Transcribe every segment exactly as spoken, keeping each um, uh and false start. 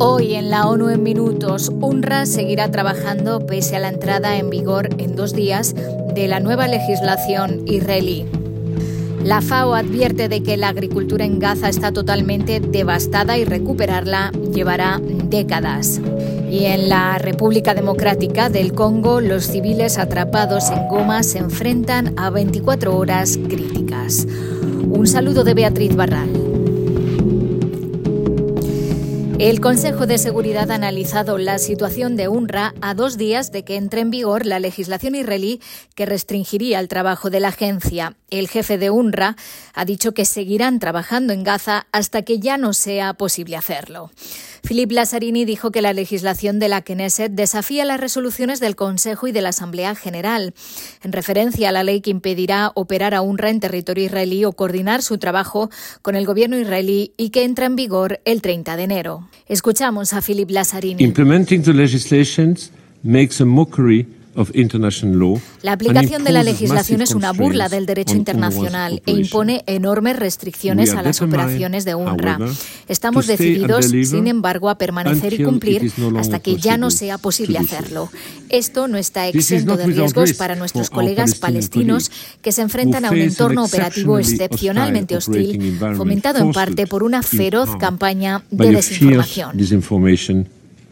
Hoy en la ONU en Minutos, UNRWA seguirá trabajando pese a la entrada en vigor en dos días de la nueva legislación israelí. La FAO advierte de que la agricultura en Gaza está totalmente devastada y recuperarla llevará décadas. Y en la República Democrática del Congo, los civiles atrapados en Goma se enfrentan a veinticuatro horas críticas. Un saludo de Beatriz Barral. El Consejo de Seguridad ha analizado la situación de UNRWA a dos días de que entre en vigor la legislación israelí que restringiría el trabajo de la agencia. El jefe de UNRWA ha dicho que seguirán trabajando en Gaza hasta que ya no sea posible hacerlo. Philippe Lazzarini dijo que la legislación de la Knesset desafía las resoluciones del Consejo y de la Asamblea General, en referencia a la ley que impedirá operar a UNRWA en territorio israelí o coordinar su trabajo con el gobierno israelí y que entra en vigor el treinta de enero. Escuchamos a Philippe Lazzarini. Implementing the legislation makes a mockery of international law. La aplicación de la legislación es una burla del derecho internacional e impone enormes restricciones a las operaciones de UNRWA. Estamos decididos, sin embargo, a permanecer y cumplir hasta que ya no sea posible hacerlo. Esto no está exento de riesgos para nuestros colegas palestinos que se enfrentan a un entorno operativo excepcionalmente hostil, fomentado en parte por una feroz campaña de desinformación.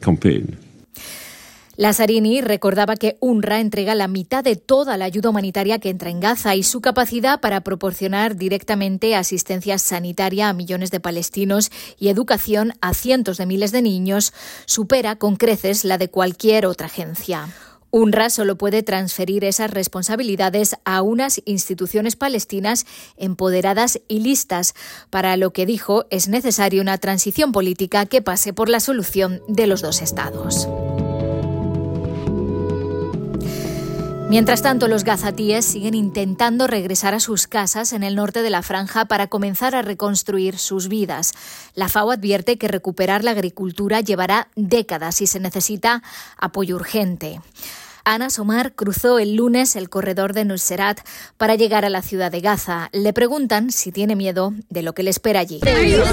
Lazzarini recordaba que UNRWA entrega la mitad de toda la ayuda humanitaria que entra en Gaza y su capacidad para proporcionar directamente asistencia sanitaria a millones de palestinos y educación a cientos de miles de niños supera con creces la de cualquier otra agencia. UNRWA solo puede transferir esas responsabilidades a unas instituciones palestinas empoderadas y listas, para lo que dijo es necesaria una transición política que pase por la solución de los dos estados. Mientras tanto, los gazatíes siguen intentando regresar a sus casas en el norte de la franja para comenzar a reconstruir sus vidas. La FAO advierte que recuperar la agricultura llevará décadas y se necesita apoyo urgente. Anas Omar cruzó el lunes el corredor de Nuseirat para llegar a la ciudad de Gaza. Le preguntan si tiene miedo de lo que le espera allí.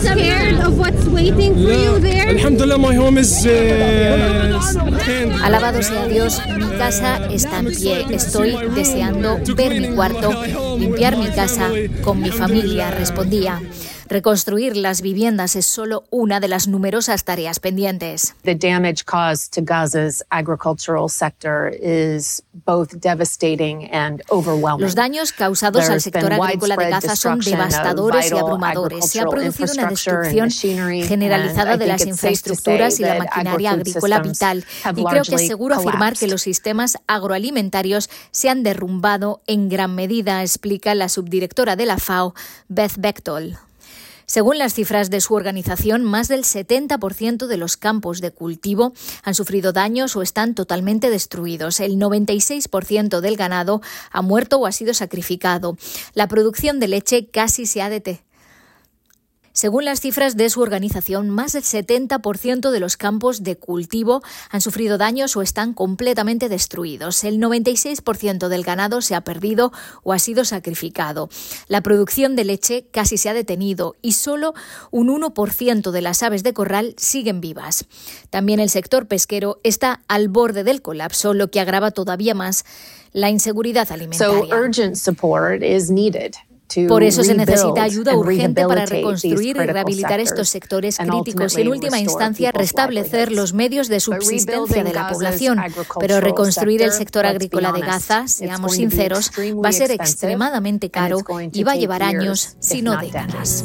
Alabado sea Dios, mi casa está en pie. Estoy deseando ver mi cuarto, limpiar mi casa con mi familia, respondía. Reconstruir las viviendas es solo una de las numerosas tareas pendientes. The damage caused to Gaza's agricultural sector is both devastating and overwhelming. Los daños causados al sector agrícola de Gaza son devastadores y abrumadores. Se ha producido una destrucción generalizada de las infraestructuras y la maquinaria agrícola vital. Y creo que es seguro afirmar que los sistemas agroalimentarios se han derrumbado en gran medida, explica la subdirectora de la FAO, Beth Bechtold. Según las cifras de su organización, más del setenta por ciento de los campos de cultivo han sufrido daños o están totalmente destruidos. El noventa y seis por ciento del ganado ha muerto o ha sido sacrificado. La producción de leche casi se ha detenido. Según las cifras de su organización, más del setenta por ciento de los campos de cultivo han sufrido daños o están completamente destruidos. El noventa y seis por ciento del ganado se ha perdido o ha sido sacrificado. La producción de leche casi se ha detenido y solo un uno por ciento de las aves de corral siguen vivas. También el sector pesquero está al borde del colapso, lo que agrava todavía más la inseguridad alimentaria. So urgent support is needed. Por eso se necesita ayuda urgente para reconstruir y rehabilitar estos sectores críticos y, en última instancia, restablecer los medios de subsistencia de la población. Pero reconstruir el sector agrícola de Gaza, seamos sinceros, va a ser extremadamente caro y va a llevar años, si no décadas.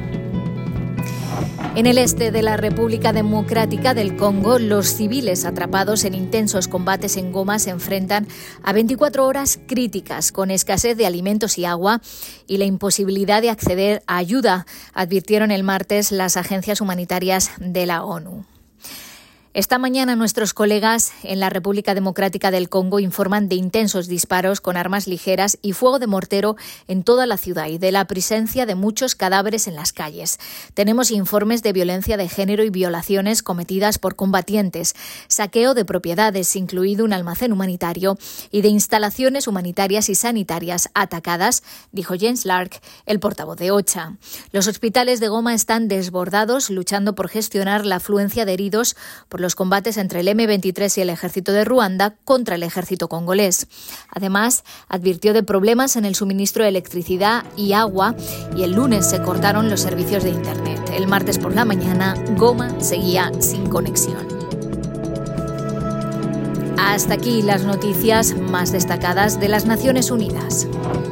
En el este de la República Democrática del Congo, los civiles atrapados en intensos combates en Goma se enfrentan a veinticuatro horas críticas con escasez de alimentos y agua y la imposibilidad de acceder a ayuda, advirtieron el martes las agencias humanitarias de la ONU. Esta mañana nuestros colegas en la República Democrática del Congo informan de intensos disparos con armas ligeras y fuego de mortero en toda la ciudad y de la presencia de muchos cadáveres en las calles. Tenemos informes de violencia de género y violaciones cometidas por combatientes, saqueo de propiedades, incluido un almacén humanitario, y de instalaciones humanitarias y sanitarias atacadas, dijo James Lark, el portavoz de OCHA. Los hospitales de Goma están desbordados, luchando por gestionar la afluencia de heridos por los combates entre el eme veintitrés y el ejército de Ruanda contra el ejército congolés. Además, advirtió de problemas en el suministro de electricidad y agua y el lunes se cortaron los servicios de Internet. El martes por la mañana, Goma seguía sin conexión. Hasta aquí las noticias más destacadas de las Naciones Unidas.